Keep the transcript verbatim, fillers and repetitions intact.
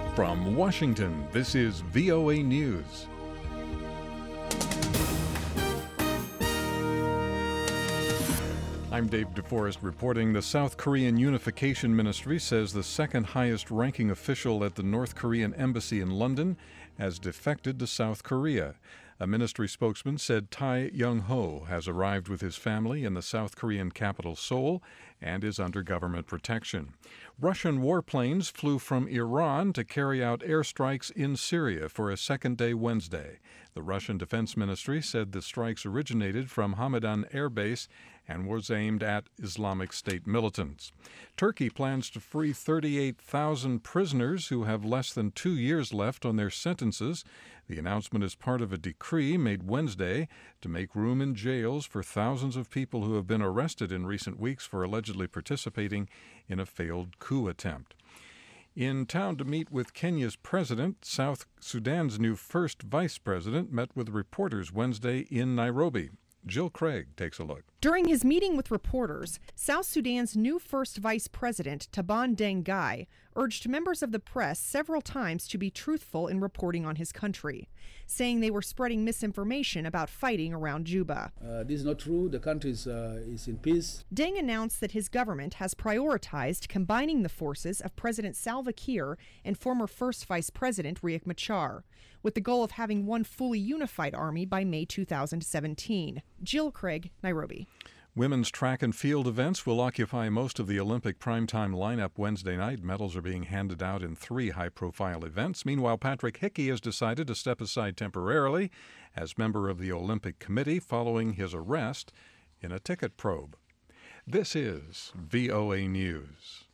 From Washington, this is V O A News. I'm Dave DeForest reporting. The South Korean Unification Ministry says the second highest ranking official at the North Korean embassy in London has defected to South Korea. A ministry spokesman said Tai Young-ho has arrived with his family in the South Korean capital Seoul and is under government protection. Russian warplanes flew from Iran to carry out airstrikes in Syria for a second day Wednesday. The Russian Defense Ministry said the strikes originated from Hamadan Air Base and was aimed at Islamic State militants. Turkey plans to free thirty-eight thousand prisoners who have less than two years left on their sentences. The announcement is part of a decree made Wednesday to make room in jails for thousands of people who have been arrested in recent weeks for allegedly participating in a failed coup attempt. In town to meet with Kenya's president, South Sudan's new first vice president met with reporters Wednesday in Nairobi. Jill Craig takes a look. During his meeting with reporters, South Sudan's new first vice president, Taban Deng Gai, urged members of the press several times to be truthful in reporting on his country, saying they were spreading misinformation about fighting around Juba. Uh, this is not true. The country is, uh, is in peace. Deng announced that his government has prioritized combining the forces of President Salva Kiir and former first vice president Riek Machar, with the goal of having one fully unified army by May two thousand seventeen. Jill Craig, Nairobi. Women's track and field events will occupy most of the Olympic primetime lineup Wednesday night. Medals are being handed out in three high-profile events. Meanwhile, Patrick Hickey has decided to step aside temporarily as member of the Olympic Committee following his arrest in a ticket probe. This is V O A News.